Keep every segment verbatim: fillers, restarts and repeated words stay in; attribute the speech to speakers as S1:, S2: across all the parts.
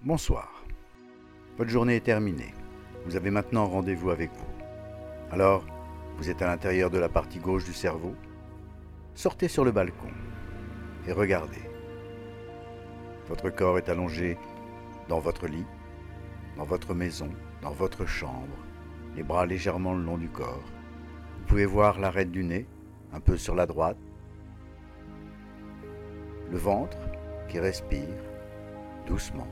S1: Bonsoir. Votre journée est terminée. Vous avez maintenant rendez-vous avec vous. Alors, vous êtes à l'intérieur de la partie gauche du cerveau. Sortez sur le balcon et regardez. Votre corps est allongé dans votre lit, dans votre maison, dans votre chambre, les bras légèrement le long du corps. Vous pouvez voir l'arête du nez, un peu sur la droite, le ventre qui respire doucement,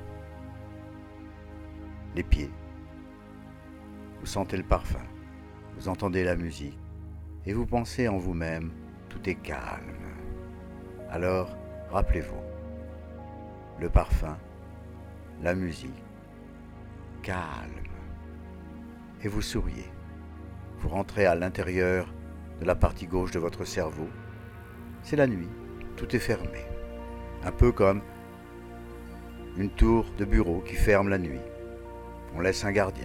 S1: les pieds. Vous sentez le parfum, vous entendez la musique et vous pensez en vous-même, tout est calme. Alors, rappelez-vous, le parfum, la musique, calme. Et vous souriez. Vous rentrez à l'intérieur de la partie gauche de votre cerveau. C'est la nuit, tout est fermé. Un peu comme une tour de bureau qui ferme la nuit. On laisse un gardien.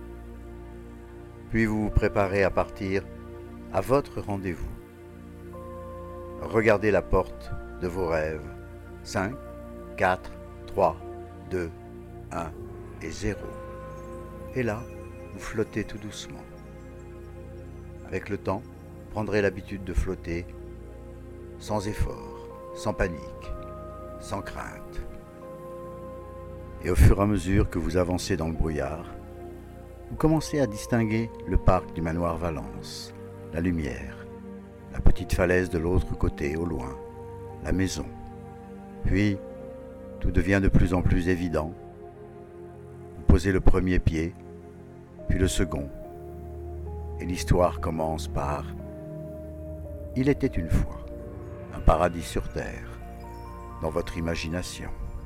S1: Puis vous vous préparez à partir à votre rendez-vous. Regardez la porte de vos rêves. cinq, quatre, trois, deux, un et zéro. Et là, vous flottez tout doucement. Avec le temps, vous prendrez l'habitude de flotter sans effort, sans panique, sans crainte. Et au fur et à mesure que vous avancez dans le brouillard, vous commencez à distinguer le parc du manoir Valence, la lumière, la petite falaise de l'autre côté au loin, la maison. Puis, tout devient de plus en plus évident. Vous posez le premier pied, puis le second, et l'histoire commence par « Il était une fois un paradis sur terre » dans votre imagination.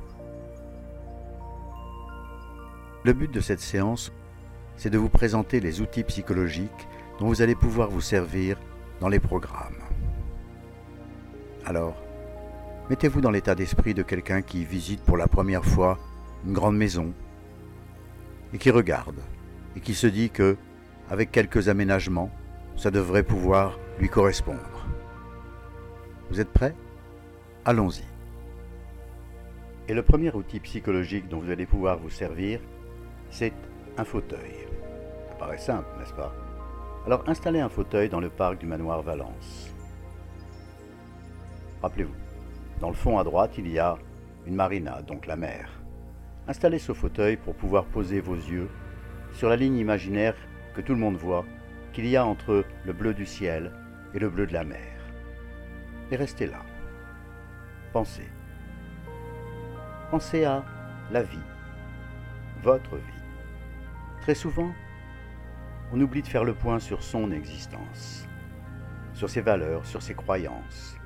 S1: Le but de cette séance, c'est de vous présenter les outils psychologiques dont vous allez pouvoir vous servir dans les programmes. Alors, mettez-vous dans l'état d'esprit de quelqu'un qui visite pour la première fois une grande maison et qui regarde et qui se dit que, avec quelques aménagements, ça devrait pouvoir lui correspondre. Vous êtes prêts ? Allons-y. Et le premier outil psychologique dont vous allez pouvoir vous servir, c'est un fauteuil. Ça paraît simple, n'est-ce pas ? Alors installez un fauteuil dans le parc du manoir Valence. Rappelez-vous, dans le fond à droite, il y a une marina, donc la mer. Installez ce fauteuil pour pouvoir poser vos yeux sur la ligne imaginaire que tout le monde voit, qu'il y a entre le bleu du ciel et le bleu de la mer. Et restez là. Pensez. Pensez à la vie, votre vie. Très souvent, on oublie de faire le point sur son existence, sur ses valeurs, sur ses croyances.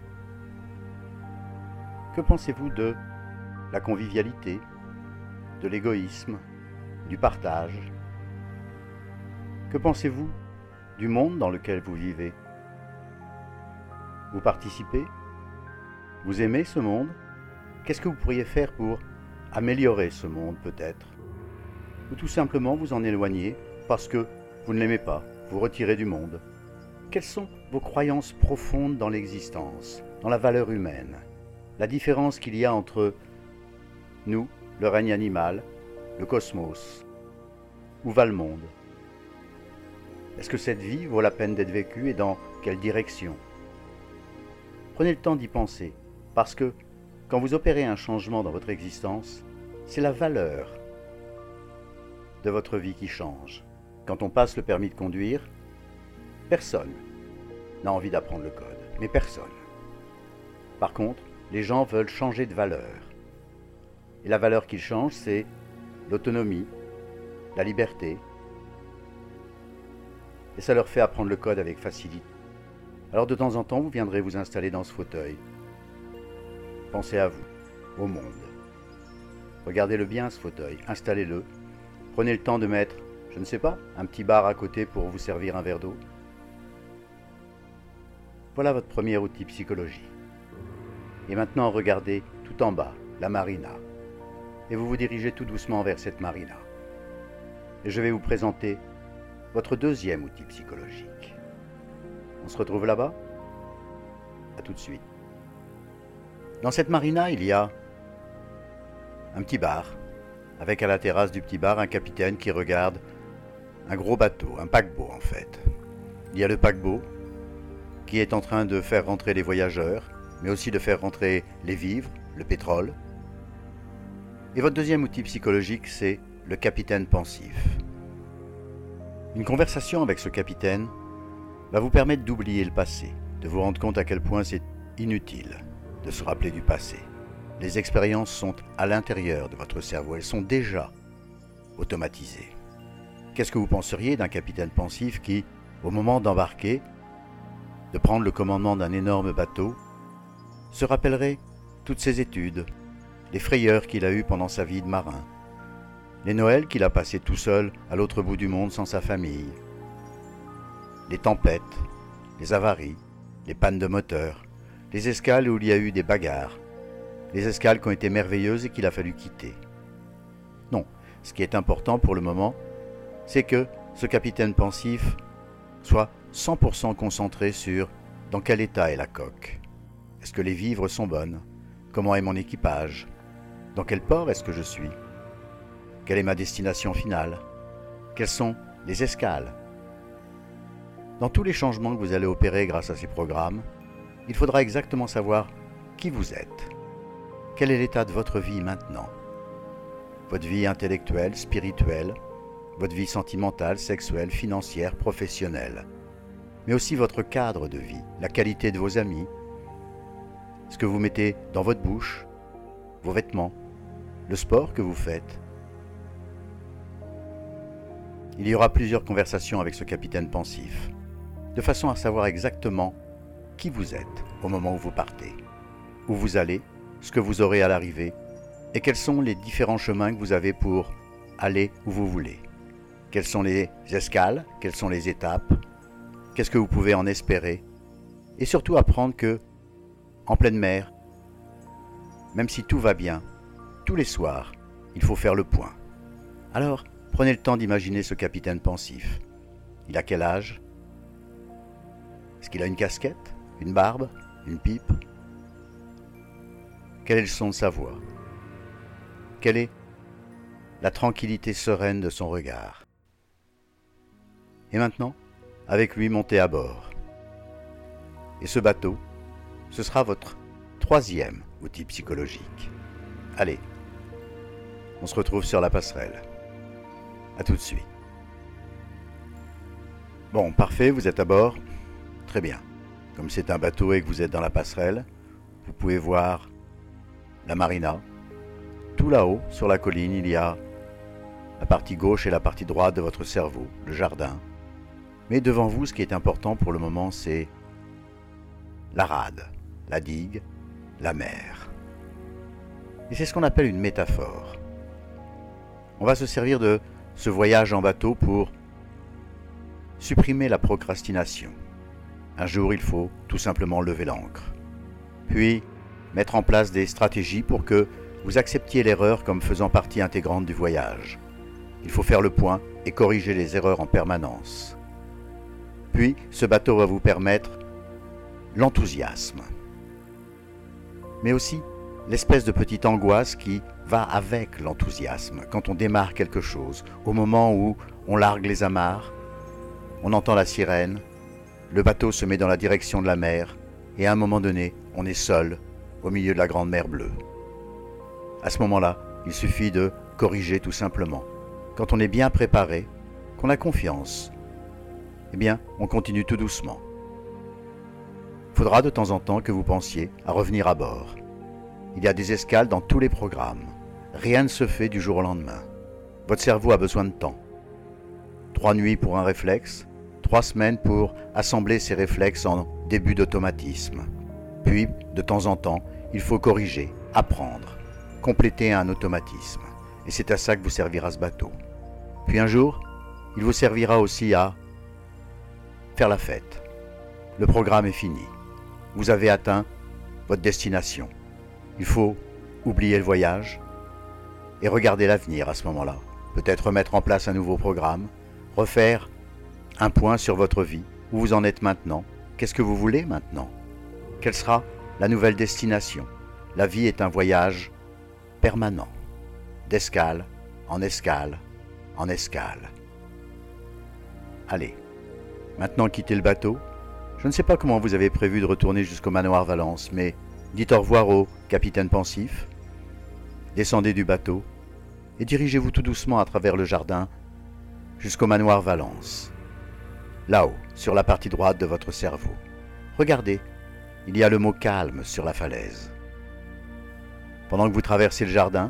S1: Que pensez-vous de la convivialité, de l'égoïsme, du partage ? Que pensez-vous du monde dans lequel vous vivez ? Vous participez ? Vous aimez ce monde ? Qu'est-ce que vous pourriez faire pour améliorer ce monde peut-être ? Ou tout simplement vous en éloigner parce que vous ne l'aimez pas, vous retirez du monde. Quelles sont vos croyances profondes dans l'existence, dans la valeur humaine ? La différence qu'il y a entre nous, le règne animal, le cosmos, où va le monde ? Est-ce que cette vie vaut la peine d'être vécue et dans quelle direction ? Prenez le temps d'y penser, parce que quand vous opérez un changement dans votre existence, c'est la valeur de votre vie qui change. Quand on passe le permis de conduire, personne n'a envie d'apprendre le code, mais personne. Par contre, les gens veulent changer de valeur. Et la valeur qu'ils changent, c'est l'autonomie, la liberté. Et ça leur fait apprendre le code avec facilité. Alors de temps en temps, vous viendrez vous installer dans ce fauteuil. Pensez à vous, au monde. Regardez-le bien, ce fauteuil, installez-le. Prenez le temps de mettre, je ne sais pas, un petit bar à côté pour vous servir un verre d'eau. Voilà votre premier outil psychologique. Et maintenant, regardez tout en bas, la marina. Et vous vous dirigez tout doucement vers cette marina. Et je vais vous présenter votre deuxième outil psychologique. On se retrouve là-bas ? À tout de suite. Dans cette marina, il y a un petit bar avec à la terrasse du petit bar un capitaine qui regarde un gros bateau, un paquebot en fait. Il y a le paquebot qui est en train de faire rentrer les voyageurs, mais aussi de faire rentrer les vivres, le pétrole. Et votre deuxième outil psychologique, c'est le capitaine pensif. Une conversation avec ce capitaine va vous permettre d'oublier le passé, de vous rendre compte à quel point c'est inutile de se rappeler du passé. Les expériences sont à l'intérieur de votre cerveau, elles sont déjà automatisées. Qu'est-ce que vous penseriez d'un capitaine pensif qui, au moment d'embarquer, de prendre le commandement d'un énorme bateau, se rappellerait toutes ses études, les frayeurs qu'il a eues pendant sa vie de marin, les Noëls qu'il a passés tout seul à l'autre bout du monde sans sa famille, les tempêtes, les avaries, les pannes de moteur, les escales où il y a eu des bagarres, les escales qui ont été merveilleuses et qu'il a fallu quitter. Non, ce qui est important pour le moment, c'est que ce capitaine pensif soit cent pour cent concentré sur dans quel état est la coque. Est-ce que les vivres sont bonnes? Comment est mon équipage? Dans quel port est-ce que je suis? Quelle est ma destination finale? Quelles sont les escales? Dans tous les changements que vous allez opérer grâce à ces programmes, il faudra exactement savoir qui vous êtes. Quel est l'état de votre vie maintenant? Votre vie intellectuelle, spirituelle, votre vie sentimentale, sexuelle, financière, professionnelle, mais aussi votre cadre de vie, la qualité de vos amis, ce que vous mettez dans votre bouche, vos vêtements, le sport que vous faites. Il y aura plusieurs conversations avec ce capitaine pensif, de façon à savoir exactement qui vous êtes au moment où vous partez, où vous allez, ce que vous aurez à l'arrivée, et quels sont les différents chemins que vous avez pour aller où vous voulez. Quelles sont les escales, quelles sont les étapes, qu'est-ce que vous pouvez en espérer, et surtout apprendre que, en pleine mer, même si tout va bien, tous les soirs, il faut faire le point. Alors, prenez le temps d'imaginer ce capitaine pensif. Il a quel âge? Est-ce qu'il a une casquette, une barbe, une pipe? Quel est le son de sa voix? Quelle est la tranquillité sereine de son regard? Et maintenant, avec lui, montez à bord. Et ce bateau, ce sera votre troisième outil psychologique. Allez, on se retrouve sur la passerelle. À tout de suite. Bon, parfait, vous êtes à bord. Très bien. Comme c'est un bateau et que vous êtes dans la passerelle, vous pouvez voir la marina. Tout là-haut, sur la colline, il y a la partie gauche et la partie droite de votre cerveau, le jardin. Mais devant vous, ce qui est important pour le moment, c'est la rade, la digue, la mer. Et c'est ce qu'on appelle une métaphore. On va se servir de ce voyage en bateau pour supprimer la procrastination. Un jour, il faut tout simplement lever l'ancre. Puis, mettre en place des stratégies pour que vous acceptiez l'erreur comme faisant partie intégrante du voyage. Il faut faire le point et corriger les erreurs en permanence. Puis, ce bateau va vous permettre l'enthousiasme, mais aussi l'espèce de petite angoisse qui va avec l'enthousiasme quand on démarre quelque chose, au moment où on largue les amarres, on entend la sirène, le bateau se met dans la direction de la mer, et à un moment donné, on est seul au milieu de la grande mer bleue. À ce moment-là, il suffit de corriger tout simplement. Quand on est bien préparé, qu'on a confiance, eh bien, on continue tout doucement. Il faudra de temps en temps que vous pensiez à revenir à bord. Il y a des escales dans tous les programmes. Rien ne se fait du jour au lendemain. Votre cerveau a besoin de temps. Trois nuits pour un réflexe, trois semaines pour assembler ces réflexes en début d'automatisme. Puis, de temps en temps, il faut corriger, apprendre, compléter un automatisme. Et c'est à ça que vous servira ce bateau. Puis un jour, il vous servira aussi à faire la fête. Le programme est fini. Vous avez atteint votre destination. Il faut oublier le voyage et regarder l'avenir à ce moment-là. Peut-être mettre en place un nouveau programme, refaire un point sur votre vie, où vous en êtes maintenant. Qu'est-ce que vous voulez maintenant? Quelle sera la nouvelle destination? La vie est un voyage permanent, d'escale en escale, en escale. Allez, maintenant quittez le bateau. Je ne sais pas comment vous avez prévu de retourner jusqu'au manoir Valence, mais dites au revoir au capitaine pensif, descendez du bateau et dirigez-vous tout doucement à travers le jardin jusqu'au manoir Valence. Là-haut, sur la partie droite de votre cerveau. Regardez, il y a le mot calme sur la falaise. Pendant que vous traversez le jardin,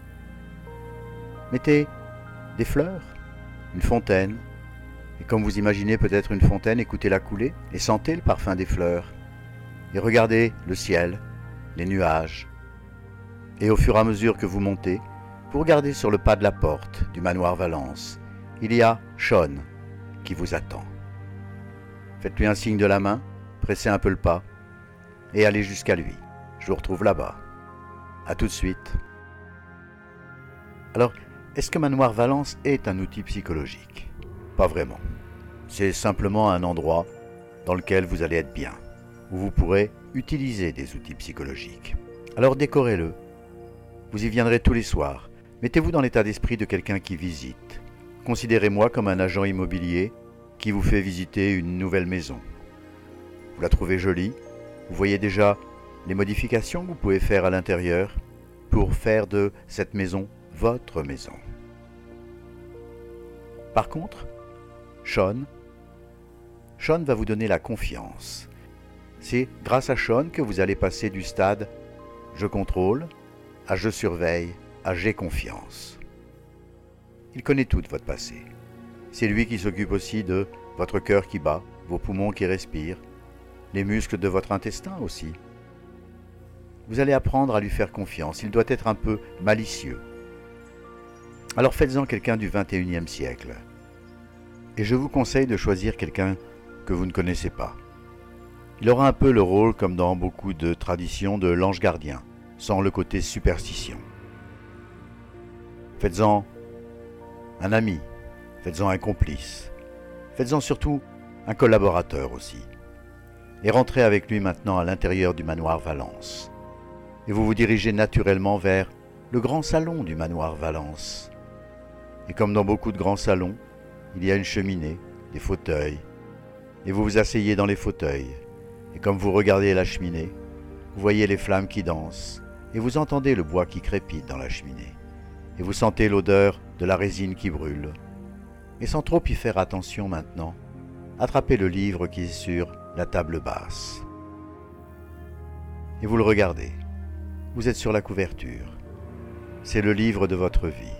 S1: mettez des fleurs, une fontaine, et comme vous imaginez peut-être une fontaine, écoutez-la couler et sentez le parfum des fleurs. Et regardez le ciel, les nuages. Et au fur et à mesure que vous montez, vous regardez sur le pas de la porte du manoir Valence. Il y a Sean qui vous attend. Faites-lui un signe de la main, pressez un peu le pas et allez jusqu'à lui. Je vous retrouve là-bas. A tout de suite. Alors, est-ce que Manoir Valence est un outil psychologique ? Pas vraiment. C'est simplement un endroit dans lequel vous allez être bien, où vous pourrez utiliser des outils psychologiques. Alors décorez-le. Vous y viendrez tous les soirs. Mettez-vous dans l'état d'esprit de quelqu'un qui visite. Considérez-moi comme un agent immobilier qui vous fait visiter une nouvelle maison. Vous la trouvez jolie, vous voyez déjà les modifications que vous pouvez faire à l'intérieur pour faire de cette maison votre maison. Par contre, Sean, Sean va vous donner la confiance. C'est grâce à Sean que vous allez passer du stade « je contrôle » à « je surveille » à « j'ai confiance ». Il connaît tout de votre passé. C'est lui qui s'occupe aussi de votre cœur qui bat, vos poumons qui respirent, les muscles de votre intestin aussi. Vous allez apprendre à lui faire confiance. Il doit être un peu malicieux. Alors faites-en quelqu'un du vingt et unième siècle. Et je vous conseille de choisir quelqu'un que vous ne connaissez pas. Il aura un peu le rôle, comme dans beaucoup de traditions, de l'ange gardien, sans le côté superstition. Faites-en un ami, faites-en un complice, faites-en surtout un collaborateur aussi. Et rentrez avec lui maintenant à l'intérieur du manoir Valence. Et vous vous dirigez naturellement vers le grand salon du manoir Valence. Et comme dans beaucoup de grands salons, il y a une cheminée, des fauteuils, et vous vous asseyez dans les fauteuils. Et comme vous regardez la cheminée, vous voyez les flammes qui dansent, et vous entendez le bois qui crépite dans la cheminée, et vous sentez l'odeur de la résine qui brûle. Et sans trop y faire attention maintenant, attrapez le livre qui est sur la table basse. Et vous le regardez. Vous êtes sur la couverture. C'est le livre de votre vie.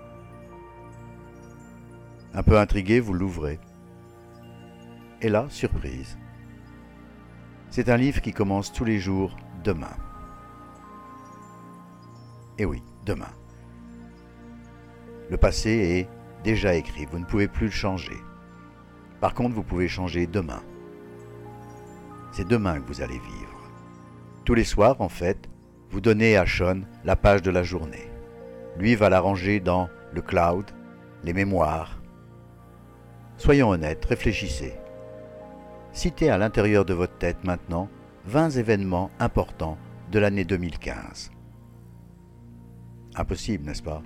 S1: Un peu intrigué, vous l'ouvrez. Et là, surprise. C'est un livre qui commence tous les jours demain. Et oui, demain. Le passé est déjà écrit, vous ne pouvez plus le changer. Par contre, vous pouvez changer demain. C'est demain que vous allez vivre. Tous les soirs, en fait, vous donnez à Sean la page de la journée. Lui va la ranger dans le cloud, les mémoires. Soyons honnêtes, réfléchissez. Citez à l'intérieur de votre tête maintenant vingt événements importants de l'année deux mille quinze. Impossible, n'est-ce pas?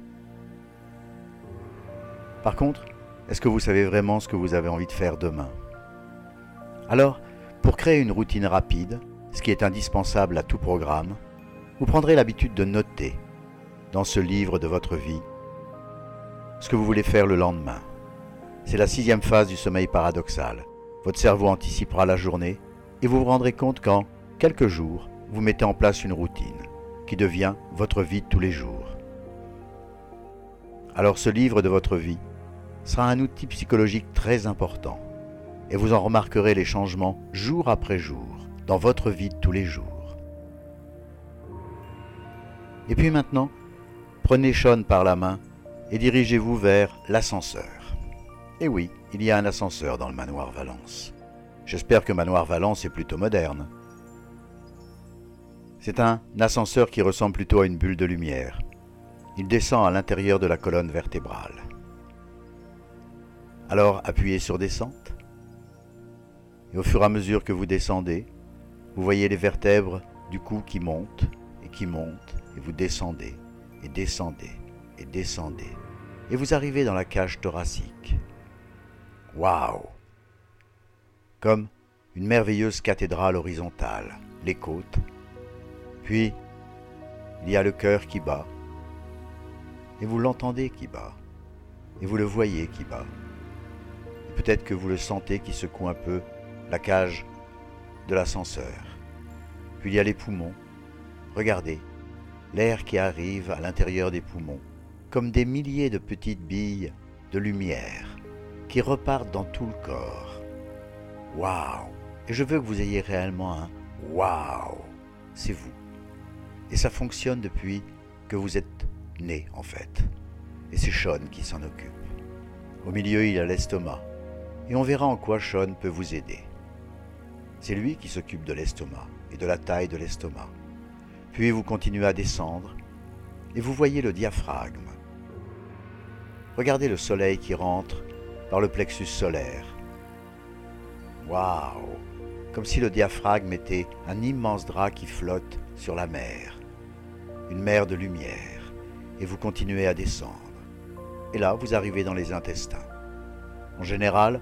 S1: Par contre, est-ce que vous savez vraiment ce que vous avez envie de faire demain? Alors, pour créer une routine rapide, ce qui est indispensable à tout programme, vous prendrez l'habitude de noter, dans ce livre de votre vie, ce que vous voulez faire le lendemain. C'est la sixième phase du sommeil paradoxal. Votre cerveau anticipera la journée et vous vous rendrez compte qu'en quelques jours, vous mettez en place une routine qui devient votre vie de tous les jours. Alors ce livre de votre vie sera un outil psychologique très important et vous en remarquerez les changements jour après jour dans votre vie de tous les jours. Et puis maintenant, prenez Sean par la main et dirigez-vous vers l'ascenseur. Et oui, il y a un ascenseur dans le manoir Valence. J'espère que manoir Valence est plutôt moderne. C'est un ascenseur qui ressemble plutôt à une bulle de lumière. Il descend à l'intérieur de la colonne vertébrale. Alors appuyez sur descente. Et au fur et à mesure que vous descendez, vous voyez les vertèbres du cou qui montent et qui montent, et vous descendez, et descendez, et descendez, et vous arrivez dans la cage thoracique. Waouh! Comme une merveilleuse cathédrale horizontale, les côtes, puis il y a le cœur qui bat, et vous l'entendez qui bat, et vous le voyez qui bat. Et peut-être que vous le sentez qui secoue un peu la cage de l'ascenseur. Puis il y a les poumons. Regardez, l'air qui arrive à l'intérieur des poumons, comme des milliers de petites billes de lumière qui repartent dans tout le corps. Waouh! Et je veux que vous ayez réellement un waouh! C'est vous. Et ça fonctionne depuis que vous êtes né, en fait. Et c'est Sean qui s'en occupe. Au milieu, il y a l'estomac. Et on verra en quoi Sean peut vous aider. C'est lui qui s'occupe de l'estomac et de la taille de l'estomac. Puis vous continuez à descendre et vous voyez le diaphragme. Regardez le soleil qui rentre par le plexus solaire. Waouh! Comme si le diaphragme était un immense drap qui flotte sur la mer. Une mer de lumière. Et vous continuez à descendre. Et là, vous arrivez dans les intestins. En général,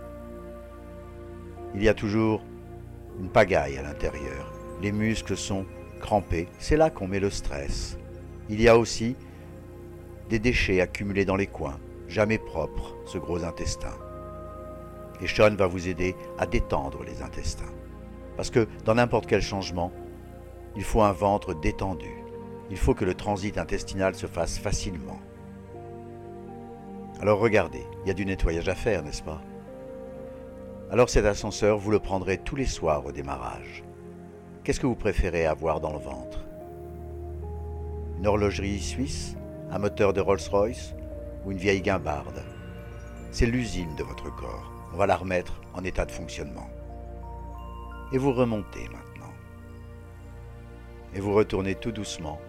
S1: il y a toujours une pagaille à l'intérieur. Les muscles sont crampés. C'est là qu'on met le stress. Il y a aussi des déchets accumulés dans les coins, jamais propres, ce gros intestin. Et Sean va vous aider à détendre les intestins. Parce que dans n'importe quel changement, il faut un ventre détendu. Il faut que le transit intestinal se fasse facilement. Alors regardez, il y a du nettoyage à faire, n'est-ce pas? Alors cet ascenseur, vous le prendrez tous les soirs au démarrage. Qu'est-ce que vous préférez avoir dans le ventre? Une horlogerie suisse? Un moteur de Rolls-Royce? Ou une vieille guimbarde? C'est l'usine de votre corps. On va la remettre en état de fonctionnement. Et vous remontez maintenant. Et vous retournez tout doucement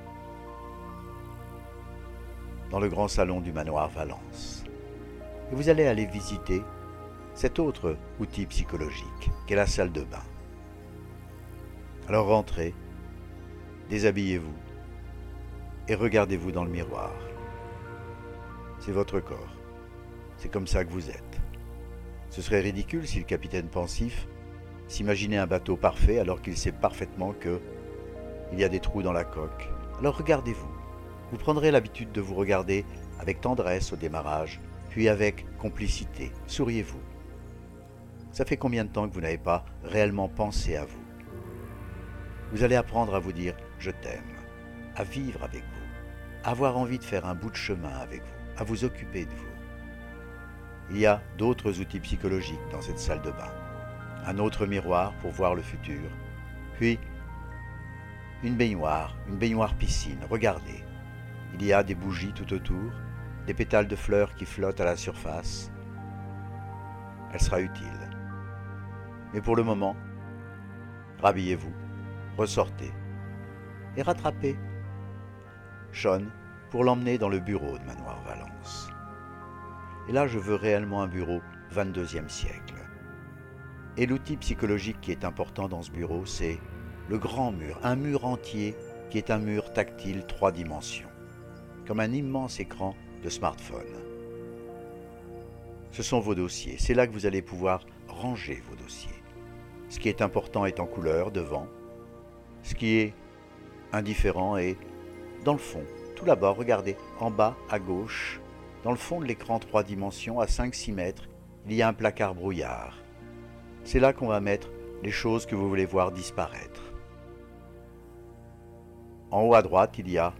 S1: dans le grand salon du manoir Valence. Et vous allez aller visiter cet autre outil psychologique qu'est la salle de bain. Alors rentrez, déshabillez-vous et regardez-vous dans le miroir. C'est votre corps. C'est comme ça que vous êtes. Ce serait ridicule si le capitaine pensif s'imaginait un bateau parfait alors qu'il sait parfaitement que il y a des trous dans la coque. Alors regardez-vous. Vous prendrez l'habitude de vous regarder avec tendresse au démarrage, puis avec complicité. Souriez-vous. Ça fait combien de temps que vous n'avez pas réellement pensé à vous? Vous allez apprendre à vous dire « je t'aime », à vivre avec vous, à avoir envie de faire un bout de chemin avec vous, à vous occuper de vous. Il y a d'autres outils psychologiques dans cette salle de bain. Un autre miroir pour voir le futur, puis une baignoire, une baignoire piscine. Regardez, il y a des bougies tout autour, des pétales de fleurs qui flottent à la surface. Elle sera utile. Mais pour le moment, rhabillez-vous, ressortez et rattrapez Sean pour l'emmener dans le bureau de Manoir Valence. Et là, je veux réellement un bureau vingt-deuxième siècle. Et l'outil psychologique qui est important dans ce bureau, c'est le grand mur, un mur entier qui est un mur tactile trois dimensions, comme un immense écran de smartphone. Ce sont vos dossiers, c'est là que vous allez pouvoir ranger vos dossiers. Ce qui est important est en couleur devant, ce qui est indifférent est dans le fond, tout là-bas, regardez, en bas à gauche, dans le fond de l'écran trois dimensions, à cinq six mètres, il y a un placard brouillard. C'est là qu'on va mettre les choses que vous voulez voir disparaître. En haut à droite, il y a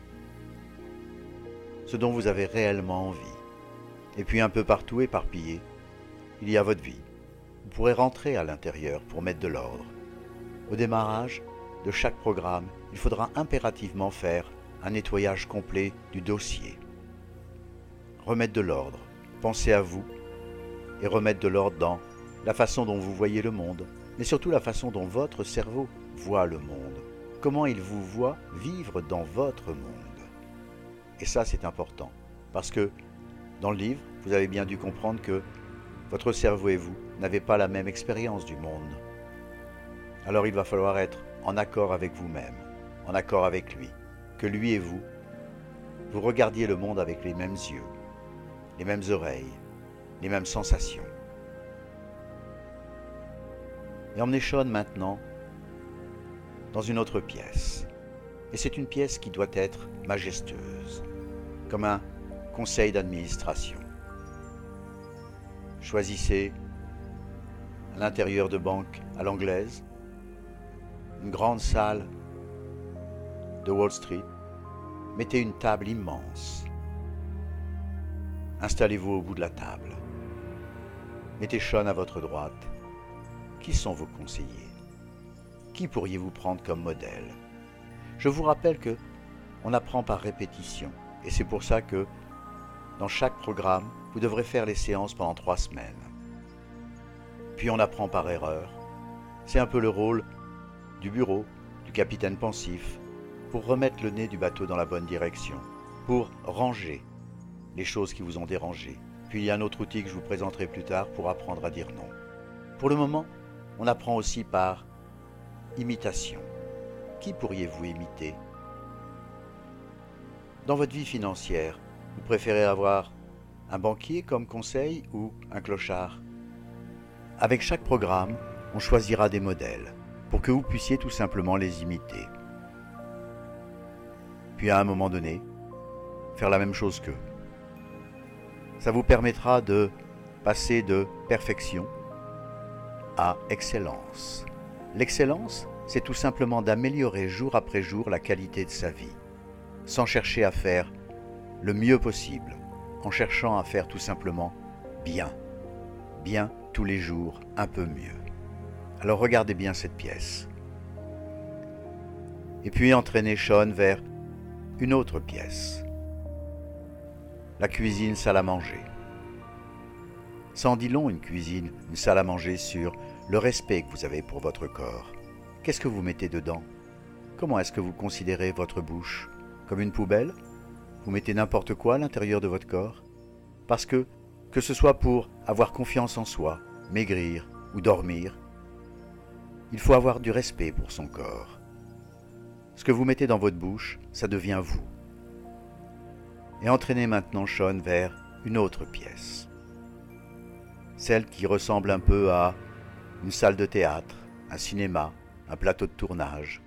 S1: ce dont vous avez réellement envie. Et puis un peu partout éparpillé, il y a votre vie. Vous pourrez rentrer à l'intérieur pour mettre de l'ordre. Au démarrage de chaque programme, il faudra impérativement faire un nettoyage complet du dossier. Remettre de l'ordre, penser à vous et remettre de l'ordre dans la façon dont vous voyez le monde, mais surtout la façon dont votre cerveau voit le monde, comment il vous voit vivre dans votre monde. Et ça, c'est important, parce que dans le livre, vous avez bien dû comprendre que votre cerveau et vous n'avez pas la même expérience du monde. Alors il va falloir être en accord avec vous-même, en accord avec lui, que lui et vous, vous regardiez le monde avec les mêmes yeux, les mêmes oreilles, les mêmes sensations. Et emmenez Sean maintenant dans une autre pièce. Et c'est une pièce qui doit être majestueuse, comme un conseil d'administration. Choisissez un intérieur de banque à l'anglaise, une grande salle de Wall Street. Mettez une table immense. Installez-vous au bout de la table. Mettez Sean à votre droite. Qui sont vos conseillers? Qui pourriez-vous prendre comme modèle? Je vous rappelle que on apprend par répétition, et c'est pour ça que dans chaque programme, vous devrez faire les séances pendant trois semaines. Puis on apprend par erreur. C'est un peu le rôle du bureau, du capitaine pensif, pour remettre le nez du bateau dans la bonne direction, pour ranger les choses qui vous ont dérangé. Puis il y a un autre outil que je vous présenterai plus tard pour apprendre à dire non. Pour le moment, on apprend aussi par imitation. Qui pourriez-vous imiter? Dans votre vie financière, vous préférez avoir un banquier comme conseil ou un clochard? Avec chaque programme, on choisira des modèles pour que vous puissiez tout simplement les imiter. Puis à un moment donné, faire la même chose qu'eux. Ça vous permettra de passer de perfection à excellence. L'excellence, c'est tout simplement d'améliorer jour après jour la qualité de sa vie, sans chercher à faire le mieux possible, en cherchant à faire tout simplement bien, bien tous les jours, un peu mieux. Alors regardez bien cette pièce. Et puis entraînez Sean vers une autre pièce. La cuisine, salle à manger. Ça en dit long, une cuisine, une salle à manger, sur le respect que vous avez pour votre corps. Qu'est-ce que vous mettez dedans? Comment est-ce que vous considérez votre bouche? Comme une poubelle? Vous mettez n'importe quoi à l'intérieur de votre corps? Parce que, que ce soit pour avoir confiance en soi, maigrir ou dormir, il faut avoir du respect pour son corps. Ce que vous mettez dans votre bouche, ça devient vous. Et entraînez maintenant Sean vers une autre pièce. Celle qui ressemble un peu à une salle de théâtre, un cinéma, un plateau de tournage.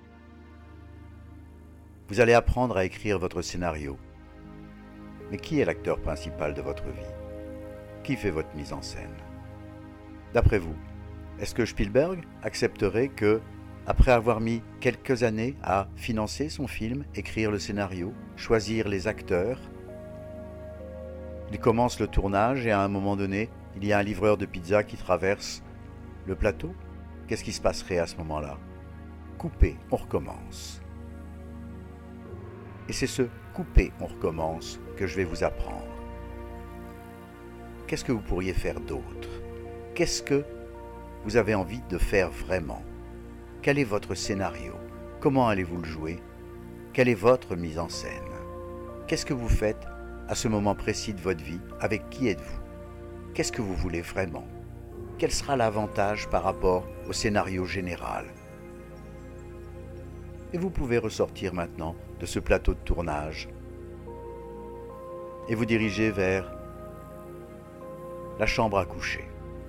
S1: Vous allez apprendre à écrire votre scénario. Mais qui est l'acteur principal de votre vie? Qui fait votre mise en scène? D'après vous, est-ce que Spielberg accepterait que, après avoir mis quelques années à financer son film, écrire le scénario, choisir les acteurs, il commence le tournage et à un moment donné, il y a un livreur de pizza qui traverse le plateau? Qu'est-ce qui se passerait à ce moment-là? Couper, on recommence. Et c'est ce couper, on recommence que je vais vous apprendre. Qu'est-ce que vous pourriez faire d'autre? Qu'est-ce que vous avez envie de faire vraiment? Quel est votre scénario? Comment allez-vous le jouer? Quelle est votre mise en scène? Qu'est-ce que vous faites à ce moment précis de votre vie? Avec qui êtes-vous? Qu'est-ce que vous voulez vraiment? Quel sera l'avantage par rapport au scénario général? Et vous pouvez ressortir maintenant de ce plateau de tournage et vous diriger vers la chambre à coucher.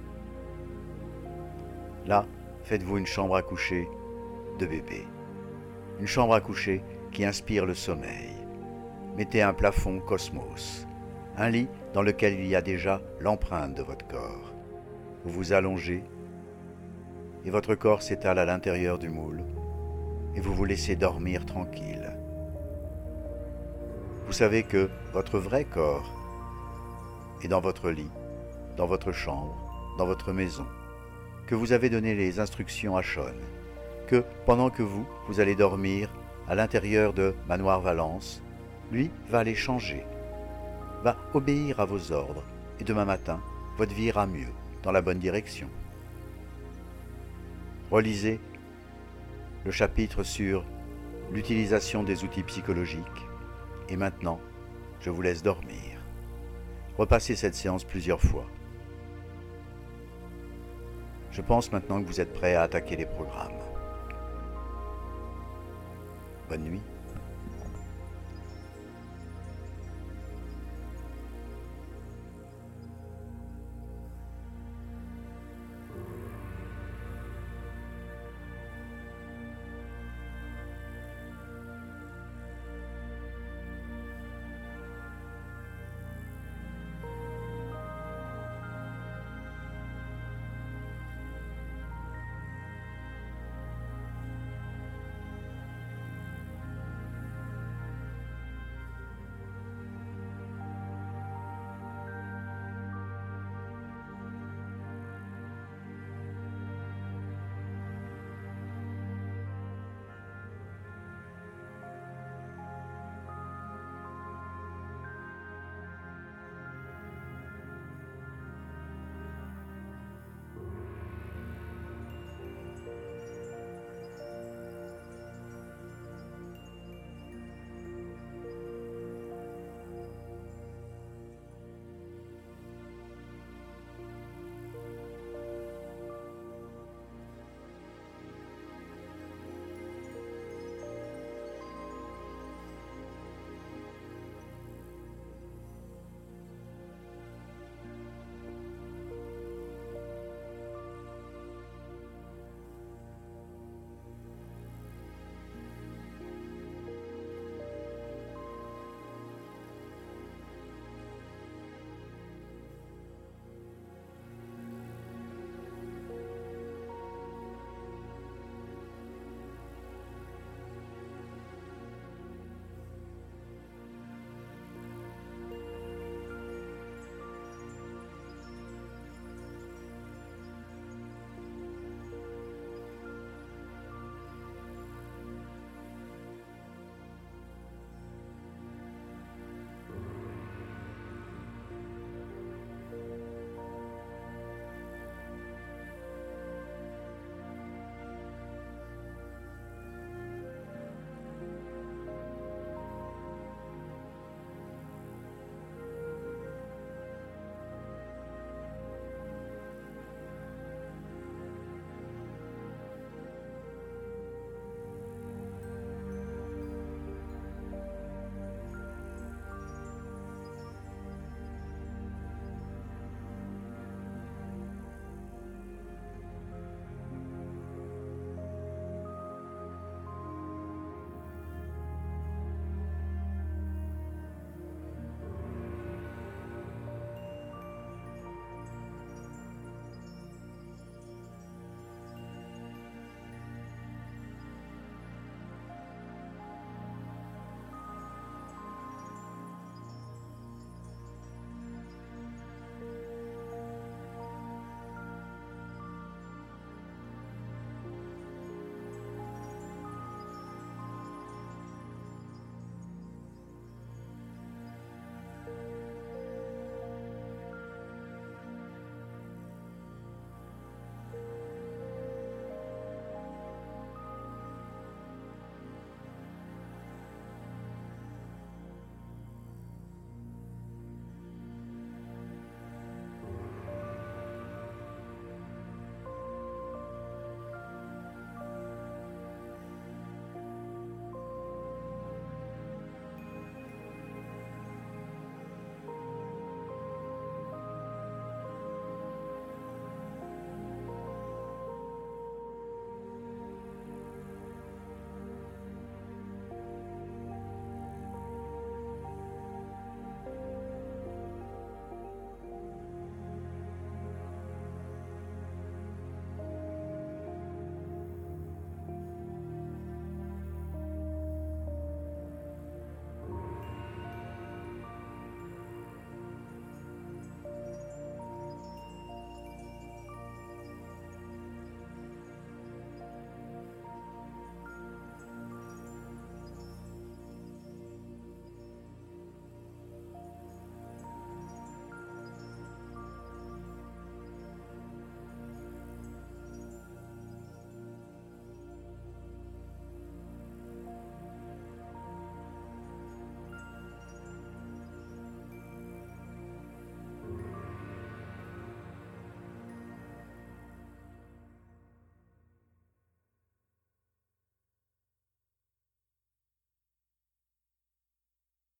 S1: Là, faites-vous une chambre à coucher de bébé. Une chambre à coucher qui inspire le sommeil. Mettez un plafond cosmos, un lit dans lequel il y a déjà l'empreinte de votre corps. Vous vous allongez et votre corps s'étale à l'intérieur du moule et vous vous laissez dormir tranquille. Vous savez que votre vrai corps est dans votre lit, dans votre chambre, dans votre maison, que vous avez donné les instructions à Sean, que pendant que vous, vous allez dormir à l'intérieur de Manoir Valence, lui va aller changer, va obéir à vos ordres, et demain matin, votre vie ira mieux, dans la bonne direction. Relisez le chapitre sur l'utilisation des outils psychologiques, et maintenant, je vous laisse dormir. Repassez cette séance plusieurs fois. Je pense maintenant que vous êtes prêts à attaquer les programmes. Bonne nuit.